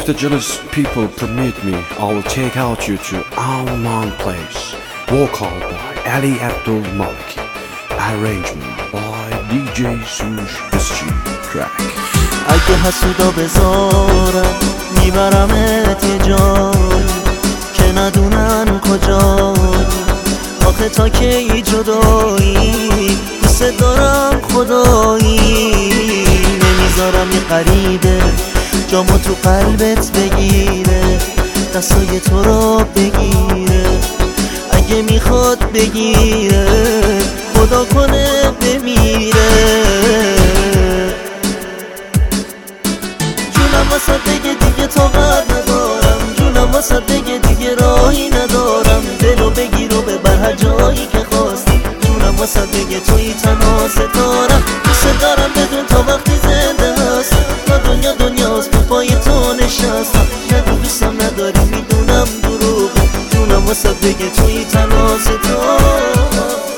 the jealous people permit me, I will take out you to Alman Place. Vocal by Ali Abdul Maliki. Arrangement by DJ Sush SG Track. اگه حسودا بذارم میبرمت یه جایی که ندونن کجایی. آخه تا کی جدایی، دوست دارم خدایی. نمیذارم یه غریبه جامو تو قلبت بگیره، دستای تو رو بگیره. اگه میخواد بگیره خدا کنه بمیره. جونم واسه بگه دیگه طاقت ندارم، جونم واسه بگه دیگه راهی ندارم. دلو بگیر و ببر هر جایی که خواستی. جونم واسه بگه توی تنها ستارم، دوست دارم بدون تا وقتی زنده هستم. تا دنیا دنیاست به پای تو نشستم. نه دوستم نداری میدونم دروغه، جونم واسه بگه توی تنها ستارم.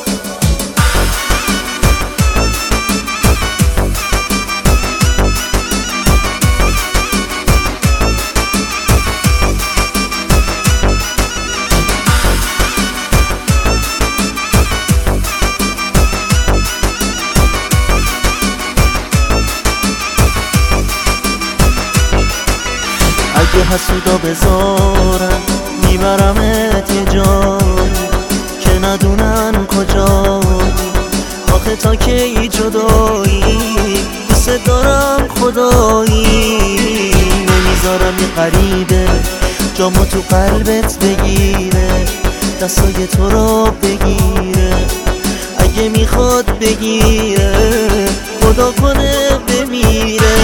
اگه حسودا بذارم میبرمت یه جایی که ندونن کجایی. آخه تا کی جدایی، دوست دارم خدایی. نمیذارم یه غریبه جامو تو قلبت بگیره، دستای تو رو بگیره. اگه میخواد بگیره خدا کنه بمیره.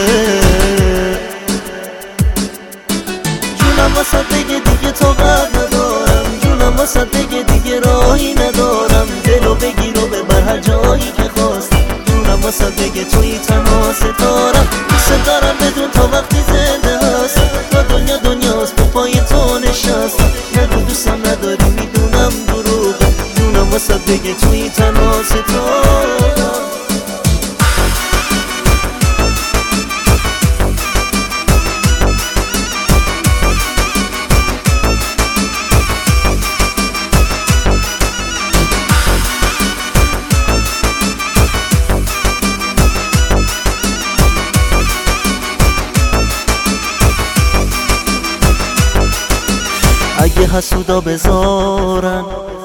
جونم واسه بگه دیگه طاقت ندارم، جونم واسه بگه دیگه راهی ندارم. دلو بگیر و ببر هر جایی که خواستی. جونم واسه بگه توی تنها ستارم، دوست دارم بدون تا وقتی زنده هستم. تا دنیا دنیاست به پای تو نشستم. نگو دوستم نداری میدونم دروغه، جونم واسه بگه توی تنها ستارم. اگه حسودا بذارن